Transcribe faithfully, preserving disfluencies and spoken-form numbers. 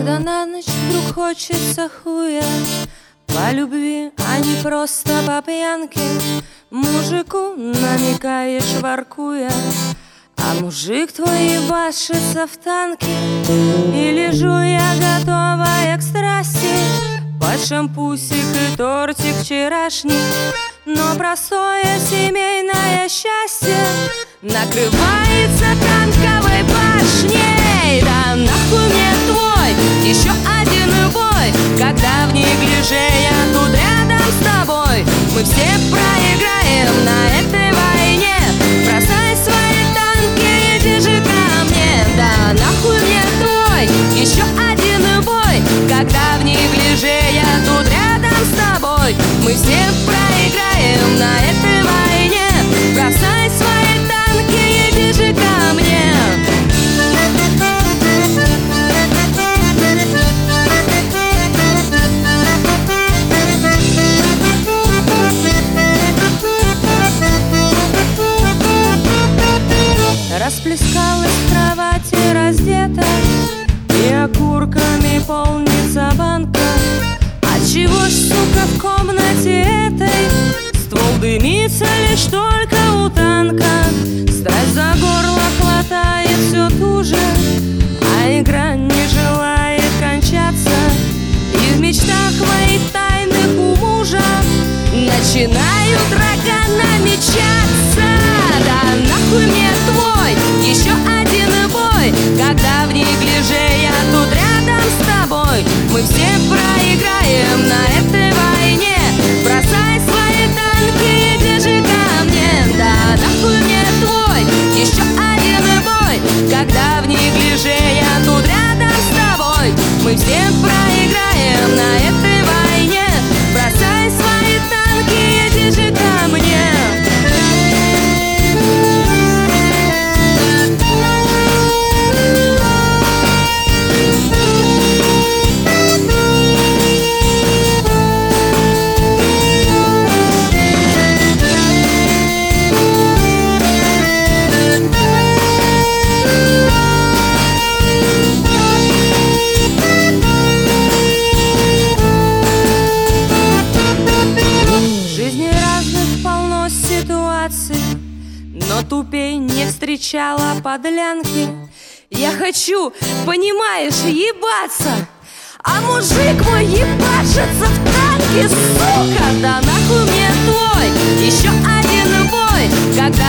Когда на ночь вдруг хочется хуя, по любви, а не просто по пьянке, мужику намекаешь, воркуя, а мужик твой ебашится в танке. И лежу я готовая к страсти, под шампусик и тортик вчерашний, но простое семейное счастье накрывается танковой башней. Да нахуй мне твой еще один бой, когда в неглиже я тут рядом с тобой. Мы все проиграем на этой войне. Бросай свои танки, иди же ко мне. Да нахуй мне твой еще один бой, когда в неглиже я тут рядом с тобой. Мы все проиграем на этой войне. Бросай свои танки, иди же ко мне. Расплескалась в кровати раздета, и окурками полнится банка. Отчего ж, сука, в комнате этой ствол дымится лишь только у танка? Страсть за горло хватает все туже, а игра не желает кончаться. И в мечтах моих тайных у мужа начинают рога намечаться. Да нахуй мне твой еще один бой, когда в неглиже я тут рядом с тобой. Мы все проиграем на этой войне. Бросай свои танки, иди же ко мне. Да нахуй мне твой еще один бой, когда в неглиже я тут рядом с тобой. Мы все проиграем на этой войне. Бросай свои танки, иди же ко мне. Но тупей не встречала подлянки. Я хочу, понимаешь, ебаться, а мужик мой ебашится в танке, сука. Да нахуй мне твой еще один бой, когда